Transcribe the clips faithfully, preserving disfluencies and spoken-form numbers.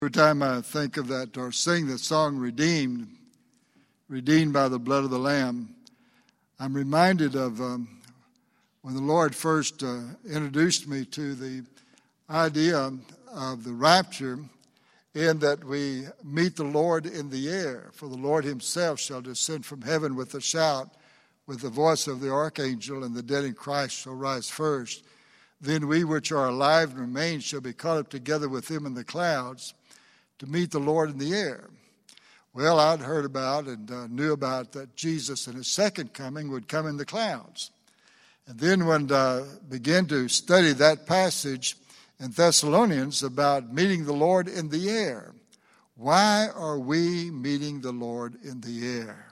Every time I think of that or sing the song Redeemed, redeemed by the blood of the Lamb, I'm reminded of um, when the Lord first uh, introduced me to the idea of the rapture, in that we meet the Lord in the air. For the Lord himself shall descend from heaven with a shout, with the voice of the archangel, and the dead in Christ shall rise first. Then we which are alive and remain shall be caught up together with him in the clouds, to meet the Lord in the air. Well, I'd heard about and uh, knew about that Jesus in his second coming would come in the clouds. And then when I uh, began to study that passage in Thessalonians about meeting the Lord in the air, why are we meeting the Lord in the air?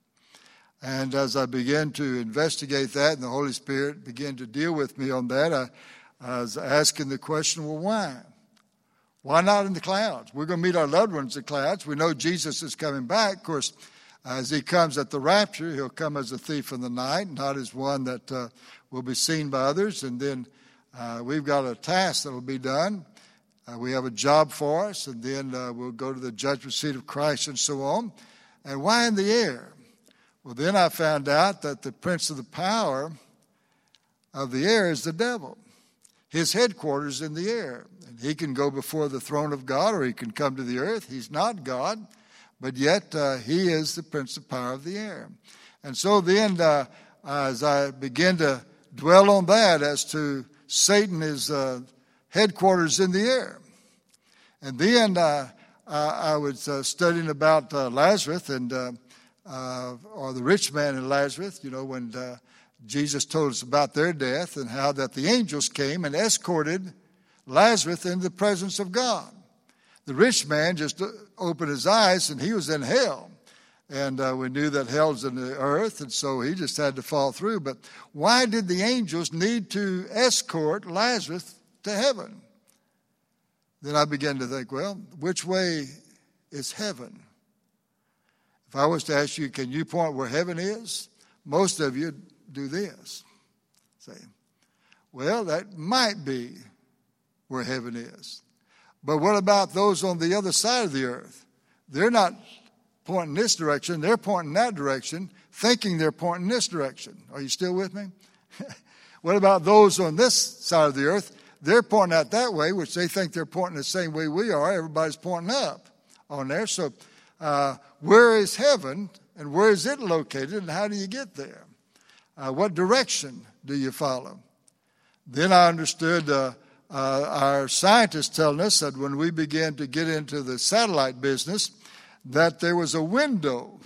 And as I began to investigate that and the Holy Spirit began to deal with me on that, I, I was asking the question, well, why? Why not in the clouds? We're going to meet our loved ones in the clouds. We know Jesus is coming back. Of course, as he comes at the rapture, he'll come as a thief in the night, not as one that uh, will be seen by others. And then uh, we've got a task that will be done. Uh, we have a job for us, and then uh, we'll go to the judgment seat of Christ and so on. And why in the air? Well, then I found out that the prince of the power of the air is the devil. His headquarters in the air. And he can go before the throne of God, or he can come to the earth. He's not God, but yet uh, he is the prince of power of the air. And so then, uh, as I begin to dwell on that as to Satan is uh, headquarters in the air. And then uh, I was uh, studying about uh, Lazarus and uh, uh, or the rich man in Lazarus, you know, when uh, Jesus told us about their death and how that the angels came and escorted Lazarus into the presence of God. The rich man just opened his eyes and he was in hell. And uh, we knew that hell's in the earth, and so he just had to fall through. But why did the angels need to escort Lazarus to heaven? Then I began to think, well, which way is heaven? If I was to ask you, can you point where heaven is? Most of you do this. Say, well, that might be where heaven is. But what about those on the other side of the earth? They're not pointing this direction. They're pointing that direction, thinking they're pointing this direction. Are you still with me? What about those on this side of the earth? They're pointing out that way, which they think they're pointing the same way we are. Everybody's pointing up on there. So uh, where is heaven, and where is it located, and how do you get there? Uh, what direction do you follow? Then I understood uh, uh, our scientists telling us that when we began to get into the satellite business, that there was a window,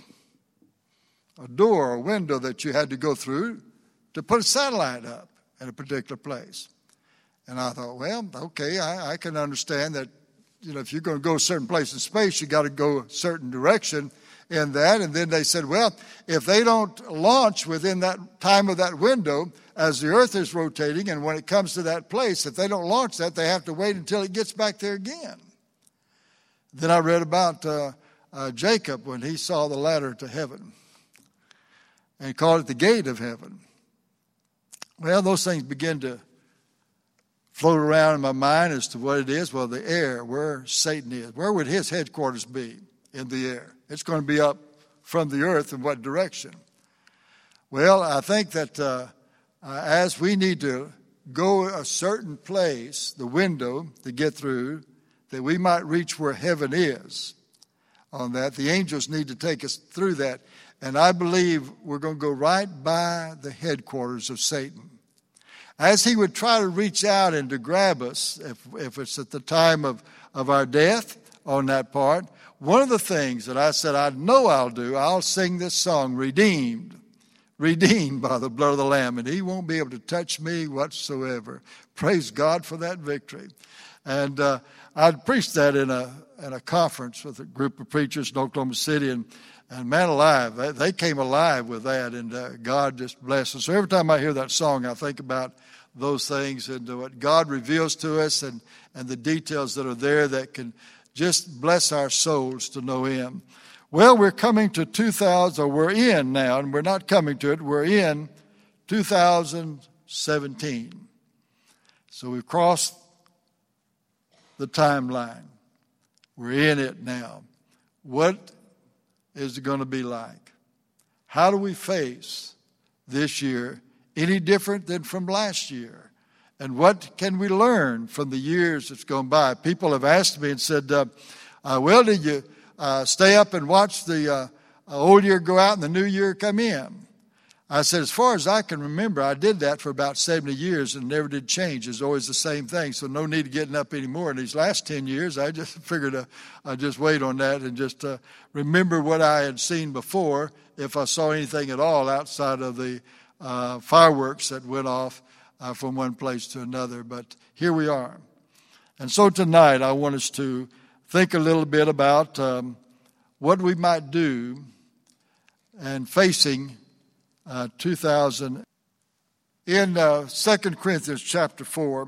a door, a window that you had to go through to put a satellite up in a particular place. And I thought, well, okay, I, I can understand that, you know, if you're going to go a certain place in space, you got to go a certain direction in that. And then they said, well, if they don't launch within that time of that window, as the earth is rotating, and when it comes to that place, if they don't launch that, they have to wait until it gets back there again. Then I read about uh, uh, Jacob when he saw the ladder to heaven and called it the gate of heaven. Well, those things begin to float around in my mind as to what it is. Well, the air, where Satan is. Where would his headquarters be in the air? It's going to be up from the earth in what direction? Well, I think that uh, uh, as we need to go a certain place, the window to get through, that we might reach where heaven is on that. The angels need to take us through that. And I believe we're going to go right by the headquarters of Satan. As he would try to reach out and to grab us, if, if it's at the time of, of our death on that part, one of the things that I said I know I'll do, I'll sing this song, Redeemed, redeemed by the blood of the Lamb, and he won't be able to touch me whatsoever. Praise God for that victory. And uh, I'd preached that in a in a conference with a group of preachers in Oklahoma City, and, and man alive, they, they came alive with that, and uh, God just blessed us. So every time I hear that song, I think about those things and what God reveals to us, and, and the details that are there that can just bless our souls to know him. Well, we're coming to two thousand, or we're in now, and we're not coming to it, we're in two thousand seventeen. So we've crossed the timeline. We're in it now. What is it going to be like? How do we face this year any different than from last year? And what can we learn from the years that's gone by? People have asked me and said, uh, uh, well, did you uh, stay up and watch the uh, old year go out and the new year come in? I said, as far as I can remember, I did that for about seventy years and never did change. It's always the same thing, so no need of getting up anymore. In these last ten years, I just figured uh, I'd just wait on that and just uh, remember what I had seen before, if I saw anything at all outside of the uh, fireworks that went off uh, from one place to another. But here we are. And so tonight, I want us to think a little bit about um, what we might do and facing Uh, two thousand. In uh, Second Corinthians chapter four,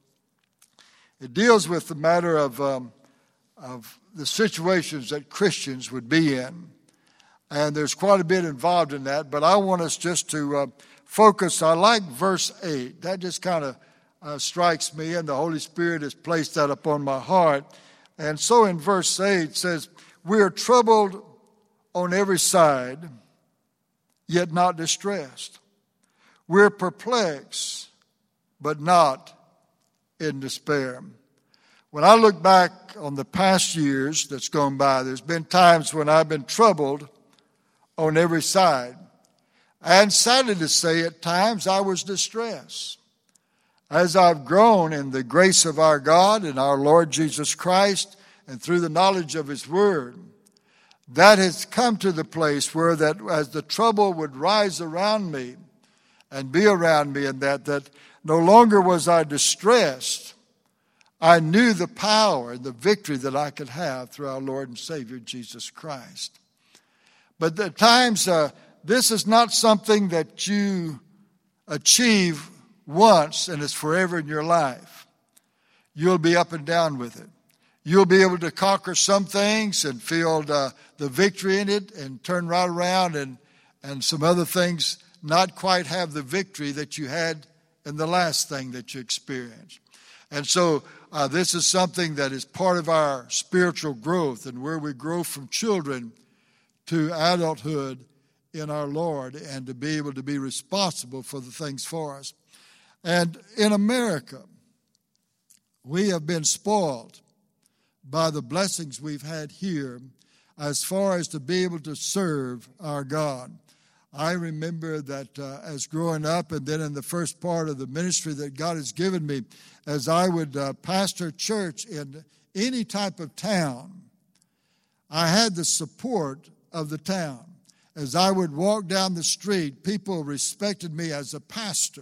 it deals with the matter of, um, of the situations that Christians would be in. And there's quite a bit involved in that, but I want us just to uh, focus. I like verse eight. That just kind of uh, strikes me, and the Holy Spirit has placed that upon my heart. And so in verse eight it says, we are troubled on every side, yet not distressed. We're perplexed, but not in despair. When I look back on the past years that's gone by, there's been times when I've been troubled on every side. And sadly to say, at times I was distressed. As I've grown in the grace of our God and our Lord Jesus Christ, and through the knowledge of His Word, that has come to the place where that as the trouble would rise around me and be around me, and that, that no longer was I distressed. I knew the power and the victory that I could have through our Lord and Savior Jesus Christ. But at times, uh, this is not something that you achieve once and it's forever in your life. You'll be up and down with it. You'll be able to conquer some things and feel the, the victory in it and turn right around, and, and some other things not quite have the victory that you had in the last thing that you experienced. And so uh, this is something that is part of our spiritual growth, and where we grow from children to adulthood in our Lord, and to be able to be responsible for the things for us. And in America, we have been spoiled by the blessings we've had here as far as to be able to serve our God. I remember that uh, as growing up, and then in the first part of the ministry that God has given me, as I would uh, pastor church in any type of town, I had the support of the town. As I would walk down the street, people respected me as a pastor.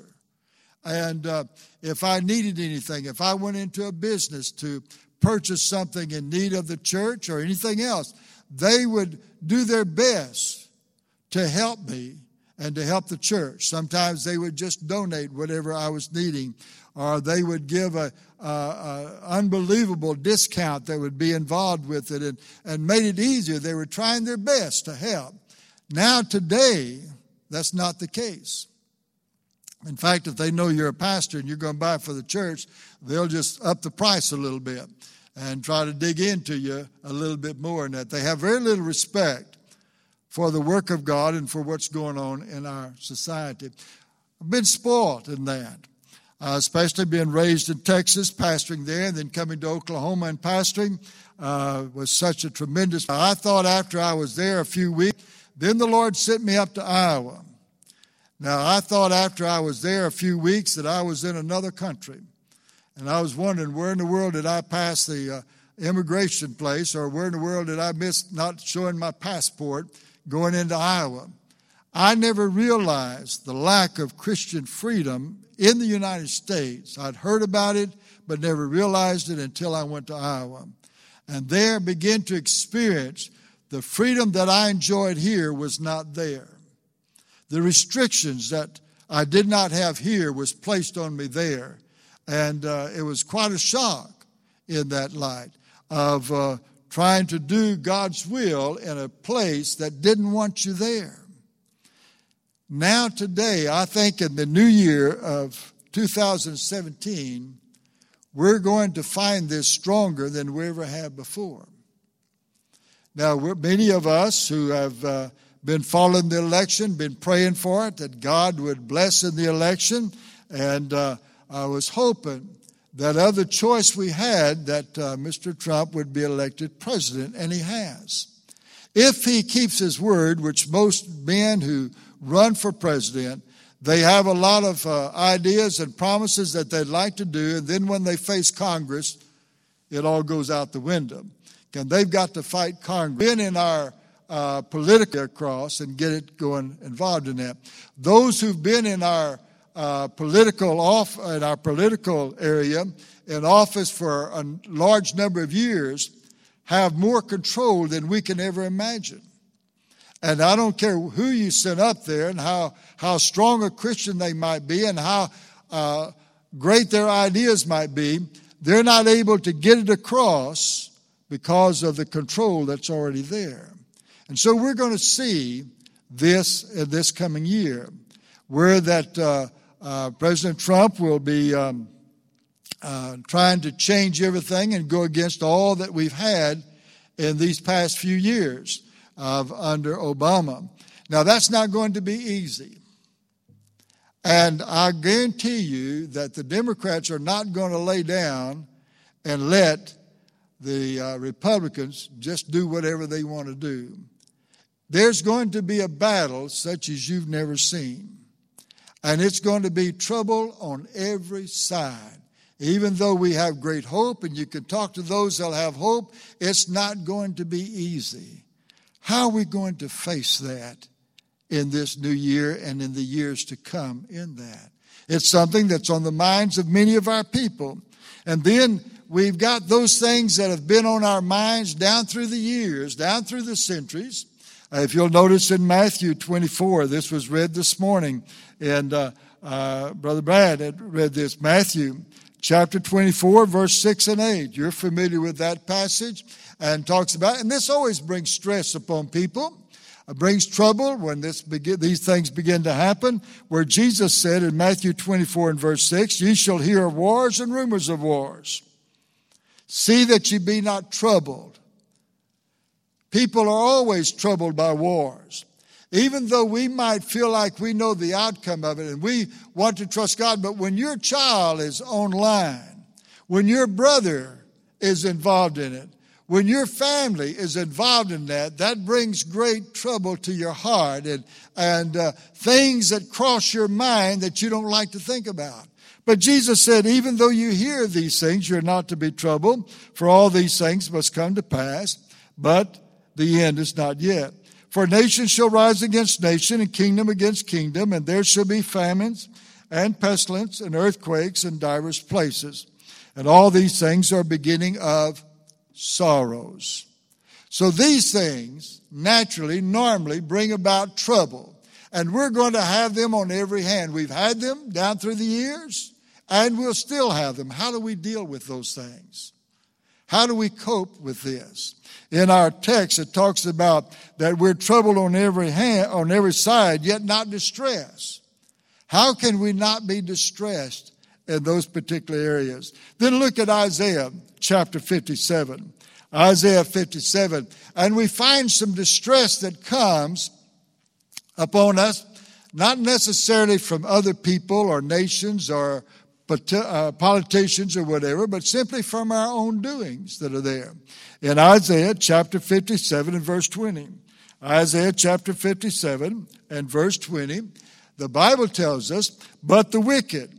And uh, if I needed anything, if I went into a business to purchase something in need of the church or anything else, they would do their best to help me and to help the church. Sometimes they would just donate whatever I was needing, or they would give a, a, a unbelievable discount that would be involved with it, and, and made it easier. They were trying their best to help. Now today, that's not the case. In fact, if they know you're a pastor and you're going to buy for the church, they'll just up the price a little bit and try to dig into you a little bit more in that. They have very little respect for the work of God and for what's going on in our society. I've been spoiled in that, uh, especially being raised in Texas, pastoring there, and then coming to Oklahoma and pastoring uh, was such a tremendous. I thought after I was there a few weeks, then the Lord sent me up to Iowa. Now, I thought after I was there a few weeks that I was in another country. And I was wondering, where in the world did I pass the uh, immigration place, or where in the world did I miss not showing my passport going into Iowa? I never realized the lack of Christian freedom in the United States. I'd heard about it, but never realized it until I went to Iowa. And there began to experience the freedom that I enjoyed here was not there. The restrictions that I did not have here was placed on me there. And uh, it was quite a shock in that light of uh, trying to do God's will in a place that didn't want you there. Now today, I think in the new year of two thousand seventeen, we're going to find this stronger than we ever have before. Now, we're, many of us who have uh, been following the election, been praying for it, that God would bless in the election, and uh, I was hoping that other choice we had, that uh, Mister Trump would be elected president, and he has. If he keeps his word, which most men who run for president, they have a lot of uh, ideas and promises that they'd like to do, and then when they face Congress, it all goes out the window. And they've got to fight Congress. Been in our uh, political across and get it going involved in that. Those who've been in our uh, political off in our political area in office for a large number of years have more control than we can ever imagine. And I don't care who you send up there and how, how strong a Christian they might be and how uh, great their ideas might be, they're not able to get it across because of the control that's already there. And so we're going to see this in this coming year, where that uh, uh, President Trump will be um, uh, trying to change everything and go against all that we've had in these past few years of under Obama. Now, that's not going to be easy. And I guarantee you that the Democrats are not going to lay down and let the uh, Republicans just do whatever they want to do. There's going to be a battle such as you've never seen. And it's going to be trouble on every side. Even though we have great hope, and you can talk to those that have hope, it's not going to be easy. How are we going to face that in this new year and in the years to come in that? It's something that's on the minds of many of our people. And then we've got those things that have been on our minds down through the years, down through the centuries. Uh, if you'll notice in Matthew twenty-four, this was read this morning, and uh, uh, Brother Brad had read this, Matthew chapter twenty-four, verse six and eight. You're familiar with that passage, and talks about, and this always brings stress upon people. It brings trouble when this begin, these things begin to happen, where Jesus said in Matthew twenty-four and verse six, ye shall hear of wars and rumors of wars. See that ye be not troubled. People are always troubled by wars. Even though we might feel like we know the outcome of it and we want to trust God, but when your child is online, when your brother is involved in it, when your family is involved in that, that brings great trouble to your heart and, and uh, things that cross your mind that you don't like to think about. But Jesus said, even though you hear these things, you're not to be troubled, for all these things must come to pass, but the end is not yet. For nation shall rise against nation, and kingdom against kingdom, and there shall be famines and pestilence and earthquakes in divers places. And all these things are beginning of sorrows. So these things naturally, normally bring about trouble. And we're going to have them on every hand. We've had them down through the years, and we'll still have them. How do we deal with those things? How do we cope with this? In our text, it talks about that we're troubled on every hand, on every side, yet not distressed. How can we not be distressed in those particular areas? Then look at Isaiah chapter fifty-seven. Isaiah fifty-seven. And we find some distress that comes upon us, not necessarily from other people or nations or politicians or whatever, but simply from our own doings that are there. In Isaiah chapter fifty-seven and verse twenty. Isaiah chapter fifty-seven and verse twenty. The Bible tells us, but the wicked.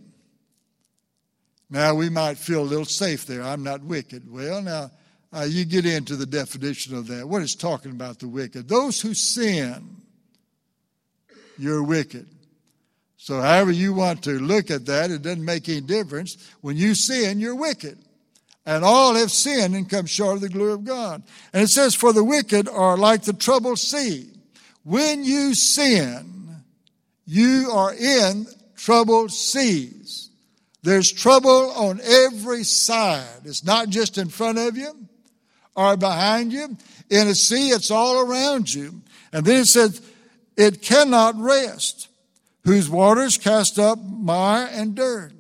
Now we might feel a little safe there. I'm not wicked. Well, now uh, you get into the definition of that. What is talking about the wicked? Those who sin, you're wicked. So however you want to look at that, it doesn't make any difference. When you sin, you're wicked. And all have sinned and come short of the glory of God. And it says, for the wicked are like the troubled sea. When you sin, you are in troubled seas. There's trouble on every side. It's not just in front of you or behind you. In a sea, it's all around you. And then it says, it cannot rest, whose waters cast up mire and dirt.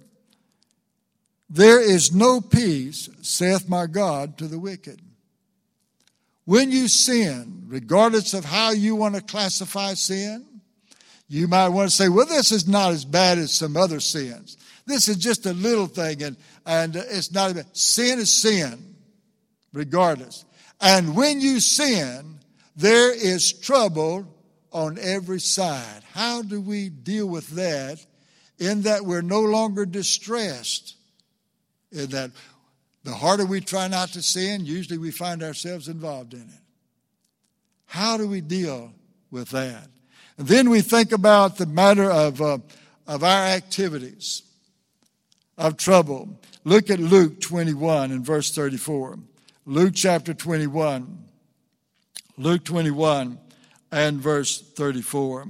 There is no peace, saith my God, to the wicked. when you sin, regardless of how you want to classify sin, you might want to say, well, this is not as bad as some other sins. This is just a little thing, and, and it's not even. Sin is sin, regardless. And when you sin, there is trouble on every side. How do we deal with that in that we're no longer distressed? In that the harder we try not to sin, usually we find ourselves involved in it. How do we deal with that? And then we think about the matter of, uh, of our activities of trouble. Look at Luke twenty-one and verse thirty-four. Luke chapter twenty-one. Luke twenty-one and verse thirty-four.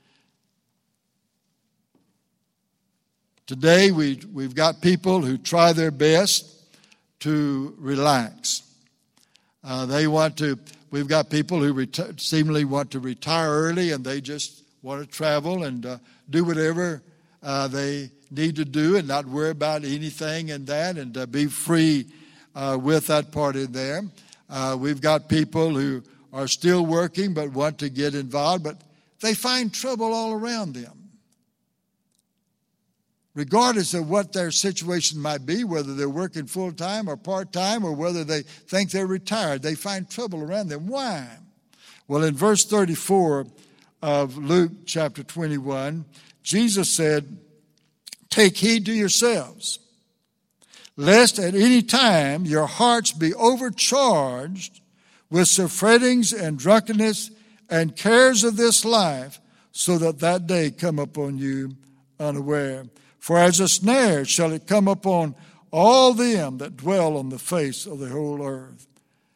Today we, we've got people who try their best to relax. Uh, they want to, we've got people who reti- seemingly want to retire early, and they just want to travel and uh, do whatever uh, they need to do and not worry about anything in that, and uh, be free uh, with that part in there. Uh, we've got people who are still working but want to get involved, but they find trouble all around them. Regardless of what their situation might be, whether they're working full-time or part-time, or whether they think they're retired, they find trouble around them. Why? Well, in verse thirty-four of Luke chapter twenty-one, Jesus said, "Take heed to yourselves, lest at any time your hearts be overcharged with surfettings and drunkenness and cares of this life, so that that day come upon you unaware. For as a snare shall it come upon all them that dwell on the face of the whole earth."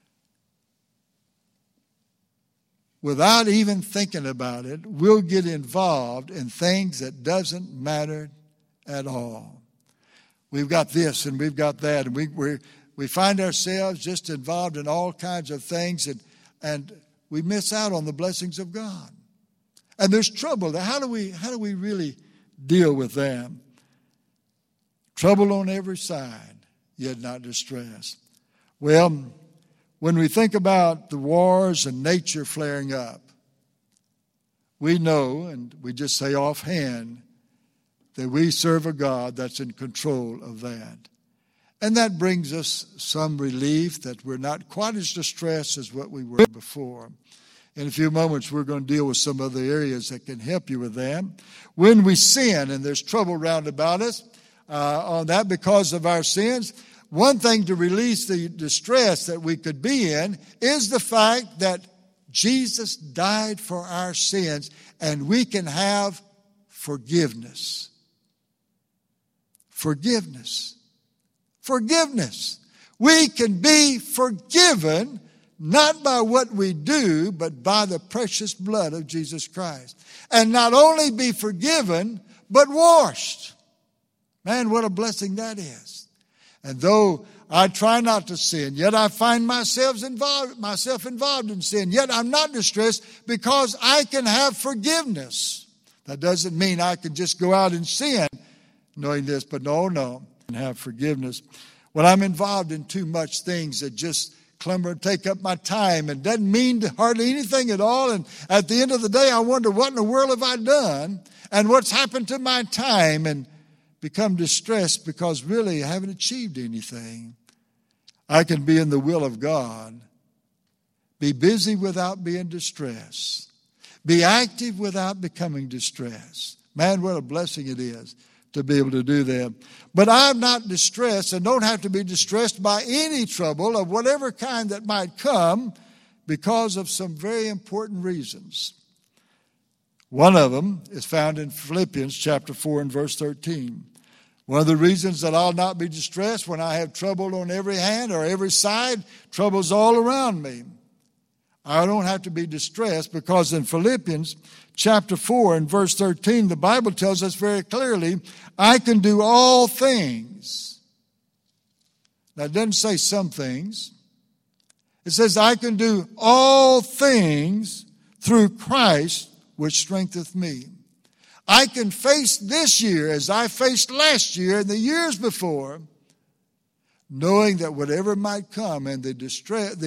Without even thinking about it, we'll get involved in things that doesn't matter at all. We've got this and we've got that, and we we we find ourselves just involved in all kinds of things, and and we miss out on the blessings of God. And there's trouble. How do we how do we really deal with that? Trouble on every side, yet not distress. Well, when we think about the wars and nature flaring up, we know, and we just say offhand, that we serve a God that's in control of that. And that brings us some relief that we're not quite as distressed as what we were before. In a few moments, we're going to deal with some other areas that can help you with that. When we sin and there's trouble round about us, uh, on that because of our sins, one thing to release the distress that we could be in is the fact that Jesus died for our sins, and we can have forgiveness. Forgiveness. Forgiveness. We can be forgiven not by what we do, but by the precious blood of Jesus Christ. And not only be forgiven, but washed. Man, what a blessing that is. And though I try not to sin, yet I find myself involved, myself involved in sin, yet I'm not distressed because I can have forgiveness. That doesn't mean I can just go out and sin knowing this, but no, no, and have forgiveness. When I'm involved in too much things that just clamor and take up my time and doesn't mean hardly anything at all, and at the end of the day I wonder, what in the world have I done and what's happened to my time, and become distressed because really I haven't achieved anything. I can be in the will of God, be busy without being distressed, be active without becoming distressed. Man, what a blessing it is to be able to do that. But I'm not distressed and don't have to be distressed by any trouble of whatever kind that might come because of some very important reasons. One of them is found in Philippians chapter four and verse thirteen. One of the reasons that I'll not be distressed when I have trouble on every hand or every side, trouble's all around me. I don't have to be distressed because in Philippians chapter four and verse thirteen, the Bible tells us very clearly, I can do all things. Now, it doesn't say some things. It says, I can do all things through Christ, which strengtheneth me. I can face this year as I faced last year and the years before, knowing that whatever might come and the distress, the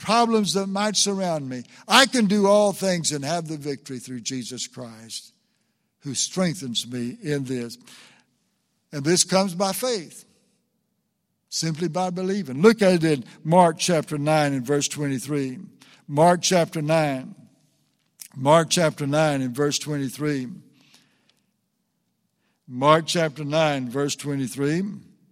problems that might surround me. I can do all things and have the victory through Jesus Christ, who strengthens me in this. And this comes by faith, simply by believing. Look at it in Mark chapter nine and verse twenty-three. Mark chapter nine. Mark chapter nine and verse twenty-three. Mark chapter nine, verse twenty-three.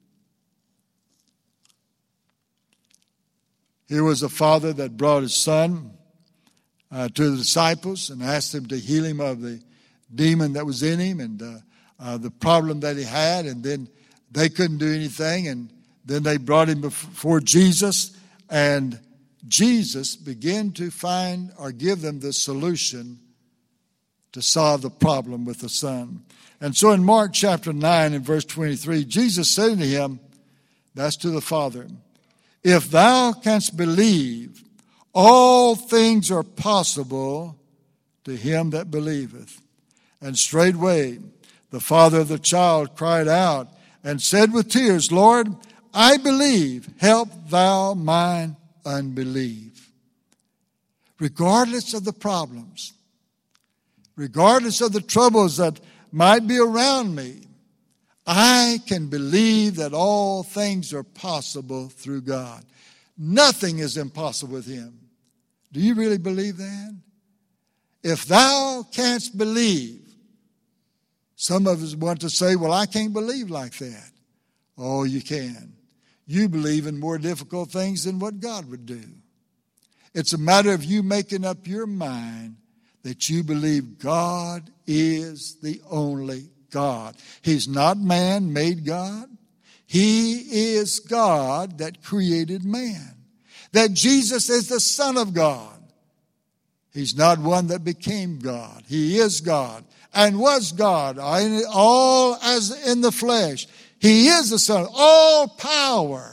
Here was a father that brought his son uh, to the disciples and asked them to heal him of the demon that was in him and uh, uh, the problem that he had. And then they couldn't do anything. And then they brought him before Jesus. And Jesus began to find or give them the solution to solve the problem with the son. And so in Mark chapter nine and verse twenty-three, Jesus said to him, that's to the Father, if thou canst believe, all things are possible to him that believeth. And straightway the father of the child cried out and said with tears, Lord, I believe, help thou mine unbelief. Regardless of the problems, regardless of the troubles that might be around me, I can believe that all things are possible through God. Nothing is impossible with him. Do you really believe that? If thou canst believe, some of us want to say, well, I can't believe like that. Oh, you can. You believe in more difficult things than what God would do. It's a matter of you making up your mind that you believe God is the only God. He's not man-made God. He is God that created man. That Jesus is the Son of God. He's not one that became God. He is God and was God, all as in the flesh. He is the Son. All power,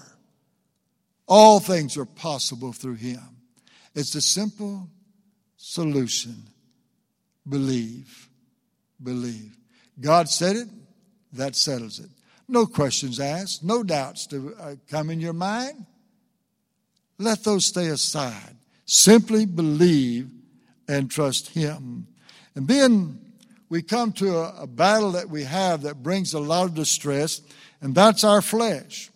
all things are possible through him. It's a simple solution. Believe. Believe. God said it, that settles it. No questions asked, no doubts to uh, come in your mind. Let those stay aside. Simply believe and trust him. And then we come to a, a battle that we have that brings a lot of distress, and that's our flesh.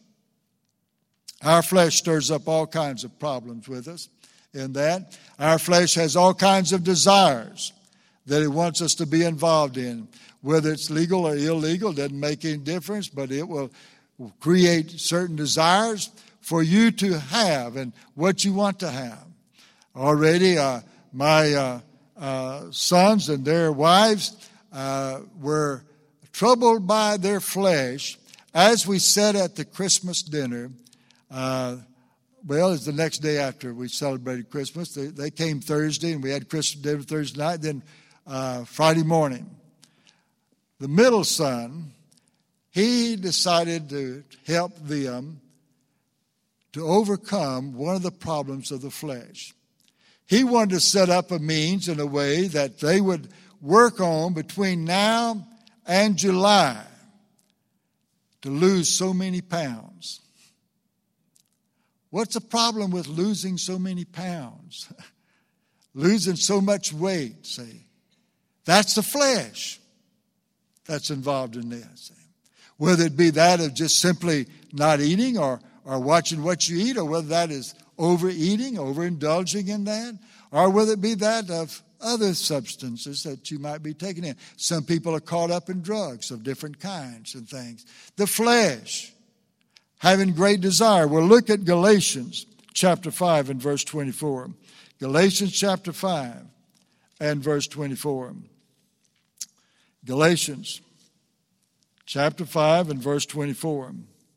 Our flesh stirs up all kinds of problems with us in that. Our flesh has all kinds of desires that it wants us to be involved in. Whether it's legal or illegal doesn't make any difference, but it will create certain desires for you to have and what you want to have. Already, uh, my uh, uh, sons and their wives uh, were troubled by their flesh as we sat at the Christmas dinner. Uh, well, it's the next day after we celebrated Christmas. They, they came Thursday, and we had Christmas dinner Thursday night, then uh, Friday morning. The middle son, he decided to help them to overcome one of the problems of the flesh. He wanted to set up a means in a way that they would work on between now and July to lose so many pounds. What's the problem with losing so many pounds? Losing so much weight, see? That's the flesh that's involved in this. Whether it be that of just simply not eating or, or watching what you eat, or whether that is overeating, overindulging in that, or whether it be that of other substances that you might be taking in. Some people are caught up in drugs of different kinds and things. The flesh, having great desire. We'll look at Galatians chapter five and verse twenty-four. Galatians chapter five and verse twenty-four. Galatians chapter five and verse twenty-four.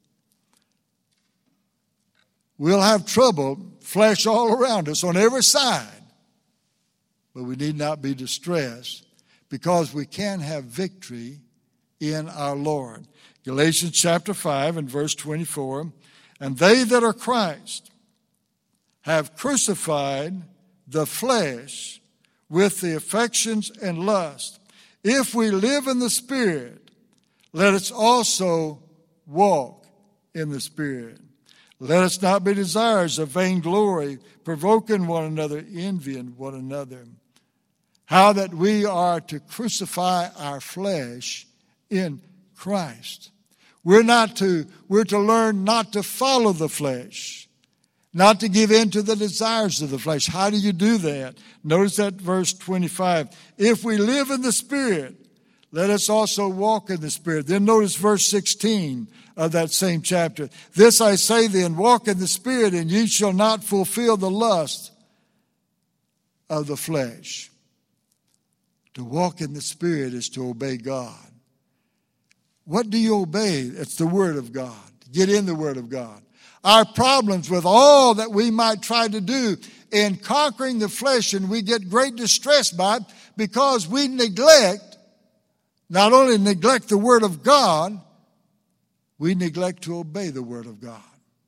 We'll have trouble, flesh all around us on every side. But we need not be distressed because we can have victory in our Lord. Galatians chapter five and verse twenty-four. And they that are Christ have crucified the flesh with the affections and lust. If we live in the Spirit, let us also walk in the Spirit. Let us not be desirous of vainglory, provoking one another, envying one another. How that we are to crucify our flesh in Christ. We're not to, we're to learn not to follow the flesh, not to give in to the desires of the flesh. How do you do that? Notice that verse twenty-five. If we live in the Spirit, let us also walk in the Spirit. Then notice verse sixteen of that same chapter. This I say then, walk in the Spirit, and ye shall not fulfill the lust of the flesh. To walk in the Spirit is to obey God. What do you obey? It's the Word of God. Get in the Word of God. Our problems with all that we might try to do in conquering the flesh, and we get great distress by it because we neglect, not only neglect the Word of God, we neglect to obey the Word of God.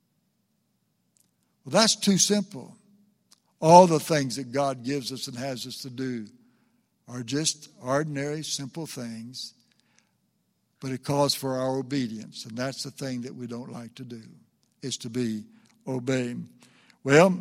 Well, that's too simple. All the things that God gives us and has us to do are just ordinary, simple things, but it calls for our obedience, and that's the thing that we don't like to do, is to be obeying. Well,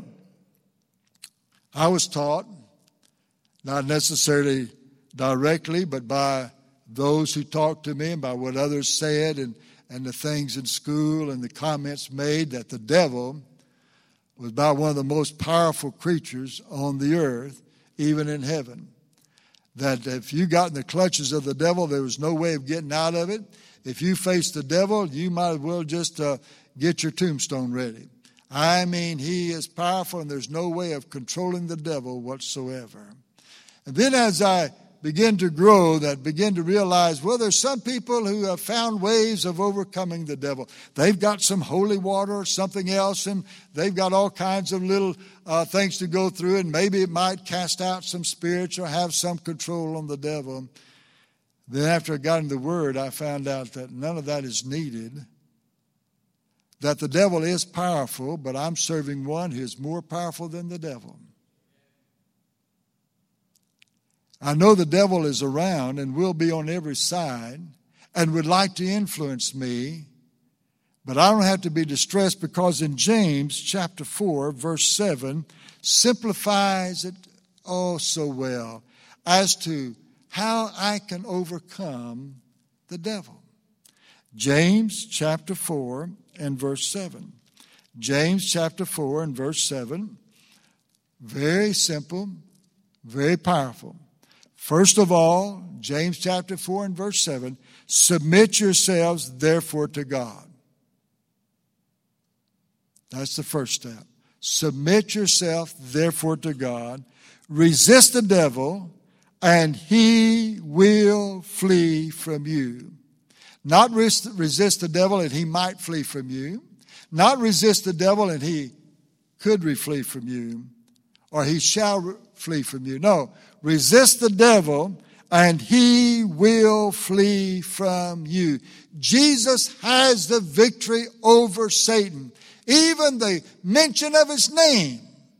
I was taught, not necessarily directly, but by those who talked to me and by what others said and, and the things in school and the comments made, that the devil was about one of the most powerful creatures on the earth, even in heaven. That if you got in the clutches of the devil, there was no way of getting out of it. If you faced the devil, you might as well just uh, get your tombstone ready. I mean, he is powerful, and there's no way of controlling the devil whatsoever. And then as I begin to grow, that begin to realize, well, there's some people who have found ways of overcoming the devil. They've got some holy water or something else, and they've got all kinds of little uh, things to go through, and maybe it might cast out some spirits or have some control on the devil. Then after I got in the Word, I found out that none of that is needed, that the devil is powerful, but I'm serving one who is more powerful than the devil. I know the devil is around and will be on every side and would like to influence me, but I don't have to be distressed, because in James chapter four, verse seven, simplifies it oh so well as to how I can overcome the devil. James chapter four and verse seven. James chapter four and verse seven. Very simple, very powerful. First of all, James chapter four and verse seven, submit yourselves therefore to God. That's the first step. Submit yourself therefore to God. Resist the devil, and he will flee from you. Not resist the devil and he might flee from you. Not resist the devil and he could flee from you, or he shall flee from you. No, resist the devil and he will flee from you. Jesus has the victory over Satan. Even the mention of his name,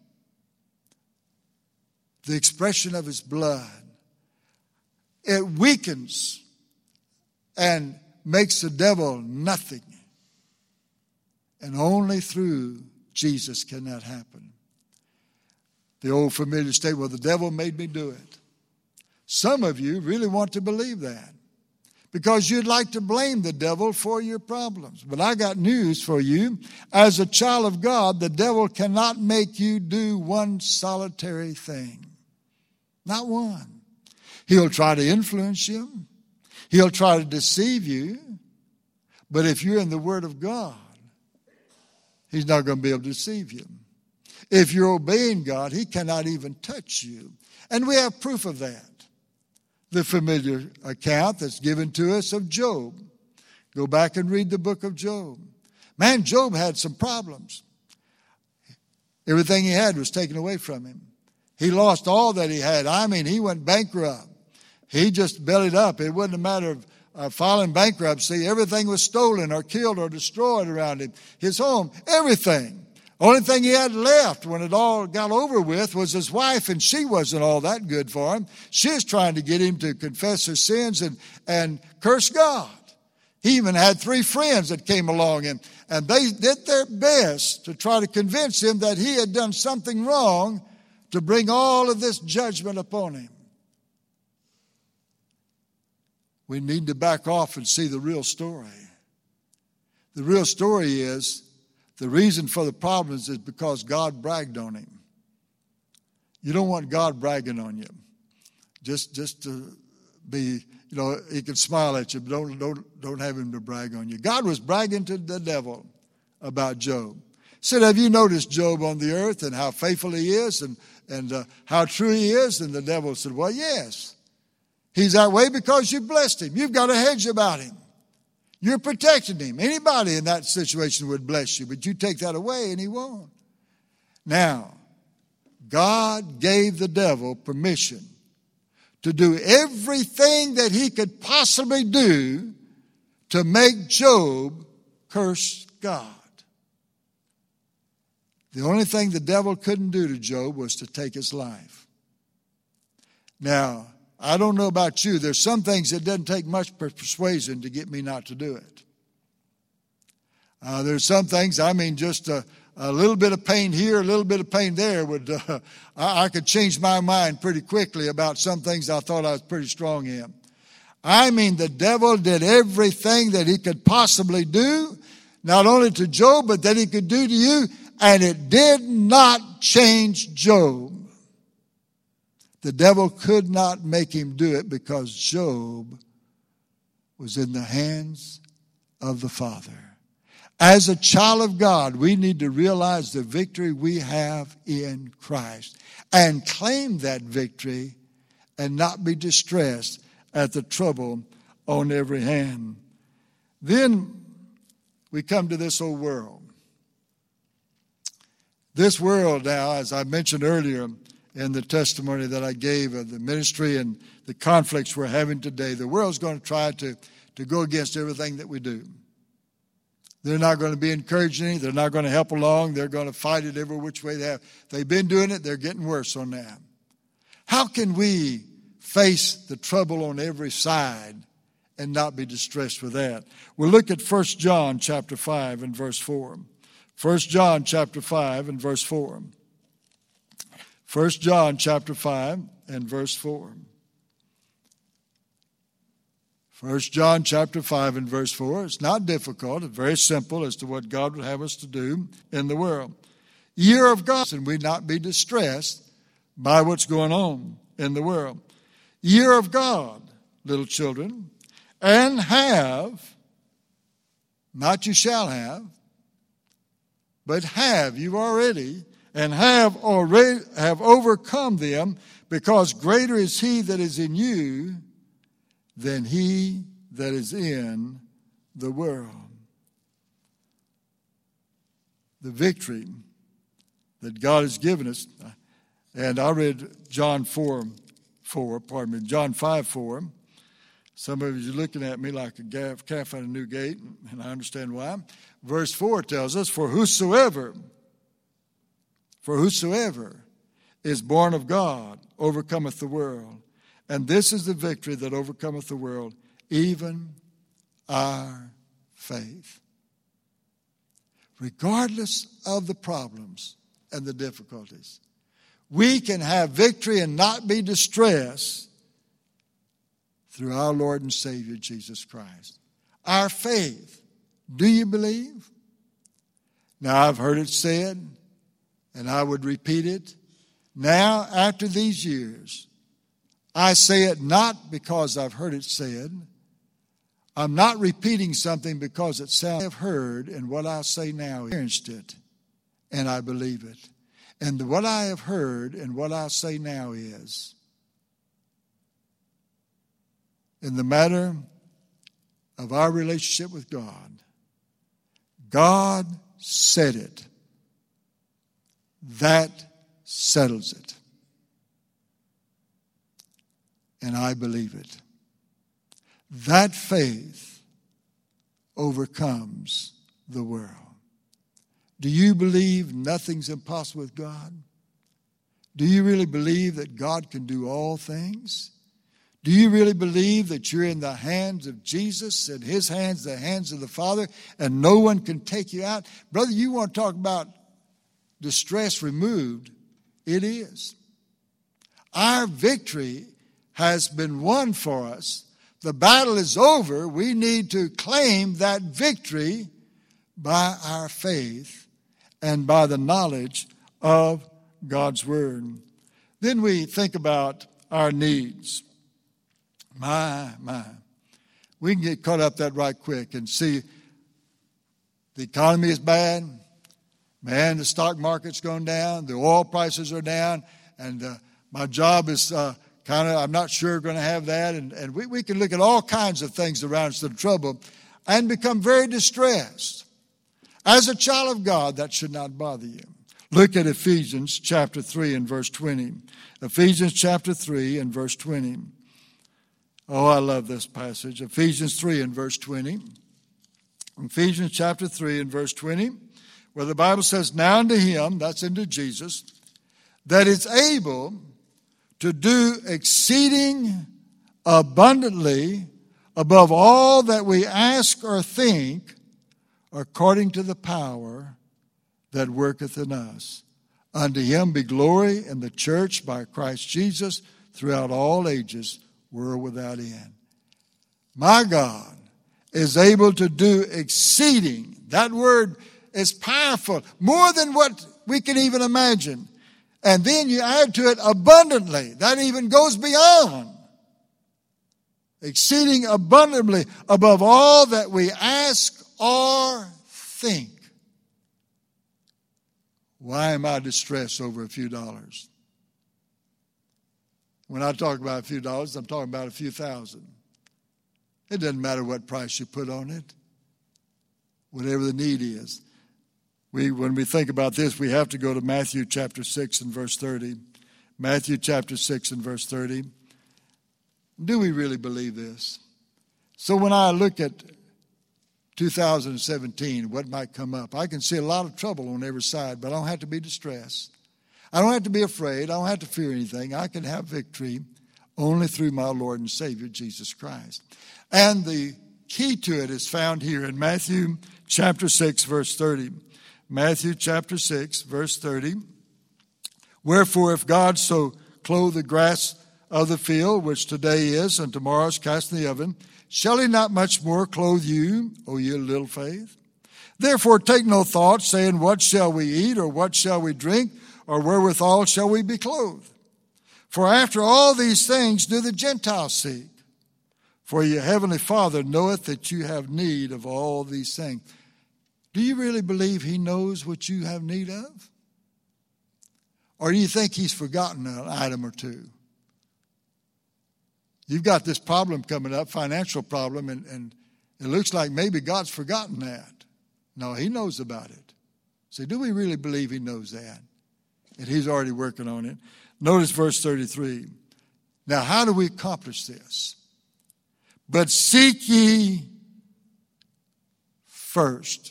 the expression of his blood, it weakens and makes the devil nothing. And only through Jesus can that happen. The old familiar statement, well, the devil made me do it. Some of you really want to believe that because you'd like to blame the devil for your problems. But I got news for you. As a child of God, the devil cannot make you do one solitary thing. Not one. He'll try to influence you. He'll try to deceive you. But if you're in the Word of God, he's not going to be able to deceive you. If you're obeying God, he cannot even touch you. And we have proof of that. The familiar account that's given to us of Job. Go back and read the book of Job. Man, Job had some problems. Everything he had was taken away from him. He lost all that he had. I mean, he went bankrupt. He just bellied up. It wasn't a matter of uh, filing bankruptcy. Everything was stolen or killed or destroyed around him. His home, everything. Only thing he had left when it all got over with was his wife, and she wasn't all that good for him. She was trying to get him to confess her sins and, and curse God. He even had three friends that came along, and, and they did their best to try to convince him that he had done something wrong to bring all of this judgment upon him. We need to back off and see the real story. The real story is the reason for the problems is because God bragged on him. You don't want God bragging on you. Just, just to be, you know, he can smile at you, but don't, don't, don't have him to brag on you. God was bragging to the devil about Job. He said, have you noticed Job on the earth and how faithful he is and, and uh, how true he is? And the devil said, well, yes. He's that way because you blessed him. You've got a hedge about him. You're protecting him. Anybody in that situation would bless you, but you take that away and he won't. Now, God gave the devil permission to do everything that he could possibly do to make Job curse God. The only thing the devil couldn't do to Job was to take his life. Now, I don't know about you. There's some things that doesn't take much persuasion to get me not to do it. Uh, there's some things, I mean, just a, a little bit of pain here, a little bit of pain there, would uh, I, I could change my mind pretty quickly about some things I thought I was pretty strong in. I mean, the devil did everything that he could possibly do, not only to Job, but that he could do to you, and it did not change Job. The devil could not make him do it because Job was in the hands of the Father. As a child of God, we need to realize the victory we have in Christ and claim that victory and not be distressed at the trouble on every hand. Then we come to this old world. This world now, as I mentioned earlier, in the testimony that I gave of the ministry and the conflicts we're having today, the world's going to try to, to go against everything that we do. They're not going to be encouraging. They're not going to help along. They're going to fight it every which way they have. They've been doing it. They're getting worse on that. How can we face the trouble on every side and not be distressed with that? We'll look at First John chapter five and verse four. First John chapter five and verse four. First John chapter five and verse four. First John chapter five and verse four. It's not difficult. It's very simple as to what God would have us to do in the world. Year of God, and we not be distressed by what's going on in the world. Year of God, little children, and have, not you shall have, but have, you've already, and have already have overcome them, because greater is he that is in you than he that is in the world. The victory that God has given us, and I read John four, four, pardon me, John five, four. Some of you are looking at me like a calf at a new gate, and I understand why. Verse four tells us, for whosoever, for whosoever is born of God overcometh the world. And this is the victory that overcometh the world, even our faith. Regardless of the problems and the difficulties, we can have victory and not be distressed through our Lord and Savior, Jesus Christ. Our faith. Do you believe? Now, I've heard it said, and I would repeat it. Now, after these years, I say it not because I've heard it said. I'm not repeating something because it sounds I've heard, and what I say now, experienced it, and I believe it. And what I have heard and what I say now is, in the matter of our relationship with God, God said it. That settles it. And I believe it. That faith overcomes the world. Do you believe nothing's impossible with God? Do you really believe that God can do all things? Do you really believe that you're in the hands of Jesus and his hands, the hands of the Father, and no one can take you out? Brother, you want to talk about distress removed? It is. Our victory has been won for us. The battle is over. We need to claim that victory by our faith and by the knowledge of God's Word. Then we think about our needs. My, my. We can get caught up that right quick and see the economy is bad. Man, the stock market's going down. The oil prices are down. And uh, my job is uh, kind of, I'm not sure going to have that. And, and we, we can look at all kinds of things around us that are trouble and become very distressed. As a child of God, that should not bother you. Look at Ephesians chapter three and verse twenty. Ephesians chapter three and verse twenty. Oh, I love this passage. Ephesians three and verse twenty. Ephesians chapter three and verse twenty, where the Bible says, now unto him, that's into Jesus, that is able to do exceeding abundantly above all that we ask or think, according to the power that worketh in us. Unto him be glory in the church by Christ Jesus throughout all ages, world without end. My God is able to do exceeding. That word is powerful, more than what we can even imagine. And then you add to it abundantly. That even goes beyond. Exceeding abundantly above all that we ask or think. Why am I distressed over a few dollars? When I talk about a few dollars, I'm talking about a few thousand. It doesn't matter what price you put on it. Whatever the need is. We, when we think about this, we have to go to Matthew chapter six and verse thirty. Matthew chapter six and verse thirty. Do we really believe this? So when I look at two thousand seventeen, what might come up, I can see a lot of trouble on every side, but I don't have to be distressed. I don't have to be afraid. I don't have to fear anything. I can have victory only through my Lord and Savior, Jesus Christ. And the key to it is found here in Matthew chapter six, verse thirty. Matthew chapter six, verse thirty. Wherefore, if God so clothe the grass of the field, which today is and tomorrow is cast in the oven, shall he not much more clothe you, O ye little faith? Therefore take no thought, saying, what shall we eat, or what shall we drink, or wherewithal shall we be clothed? For after all these things do the Gentiles seek. For your heavenly Father knoweth that you have need of all these things. Do you really believe he knows what you have need of? Or do you think he's forgotten an item or two? You've got this problem coming up, financial problem, and, and it looks like maybe God's forgotten that. No, he knows about it. So do we really believe he knows that? And he's already working on it. Notice verse thirty-three. Now, how do we accomplish this? But seek ye first.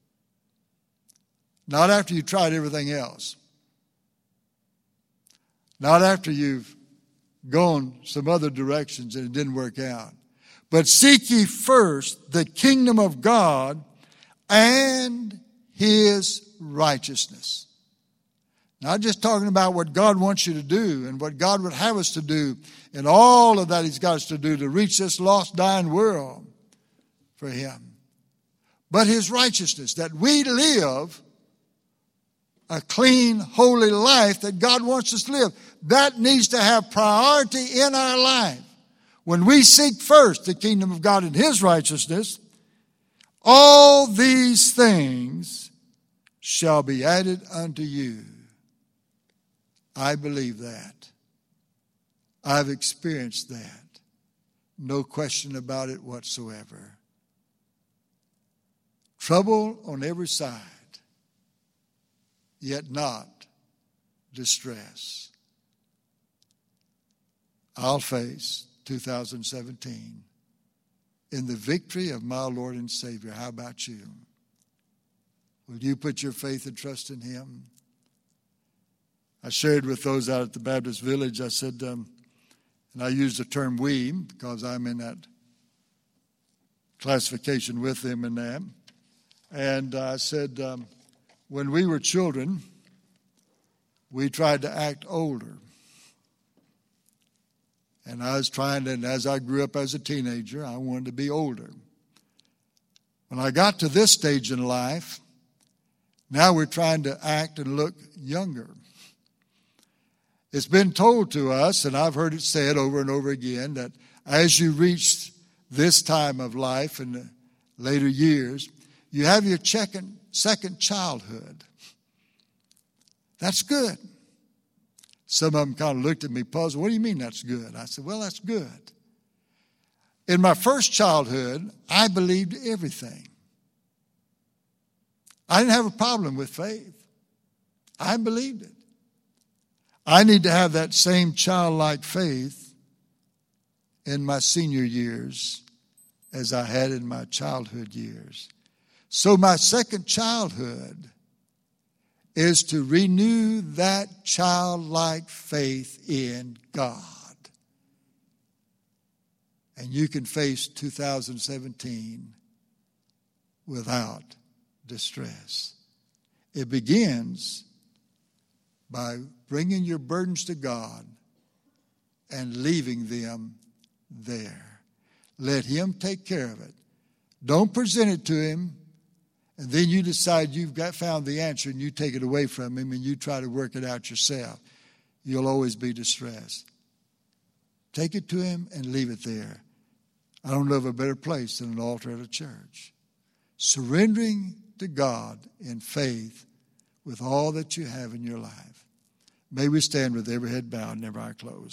Not after you've tried everything else. Not after you've gone some other directions and it didn't work out. But seek ye first the kingdom of God and his righteousness. Not just talking about what God wants you to do and what God would have us to do and all of that he's got us to do to reach this lost, dying world for him. But his righteousness, that we live a clean, holy life that God wants us to live. That needs to have priority in our life. When we seek first the kingdom of God and his righteousness, all these things shall be added unto you. I believe that. I've experienced that. No question about it whatsoever. Trouble on every side, yet not distress. I'll face two thousand seventeen in the victory of my Lord and Savior. How about you? Will you put your faith and trust in him? I shared with those out at the Baptist Village, I said, um, And I use the term we because I'm in that classification with them in that. And I said, um, when we were children, we tried to act older. And I was trying to, and as I grew up as a teenager, I wanted to be older. When I got to this stage in life, now we're trying to act and look younger. It's been told to us, and I've heard it said over and over again, that as you reach this time of life in the later years, you have your second, second childhood. That's good. Some of them kind of looked at me puzzled. What do you mean that's good? I said, well, that's good. In my first childhood, I believed everything. I didn't have a problem with faith. I believed it. I need to have that same childlike faith in my senior years as I had in my childhood years. So my second childhood is to renew that childlike faith in God. And you can face two thousand seventeen without distress. It begins by bringing your burdens to God and leaving them there. Let Him take care of it. Don't present it to Him, and then you decide you've got found the answer and you take it away from Him and you try to work it out yourself. You'll always be distressed. Take it to Him and leave it there. I don't know of a better place than an altar at a church. Surrendering to God in faith with all that you have in your life. May we stand with every head bowed and every eye closed.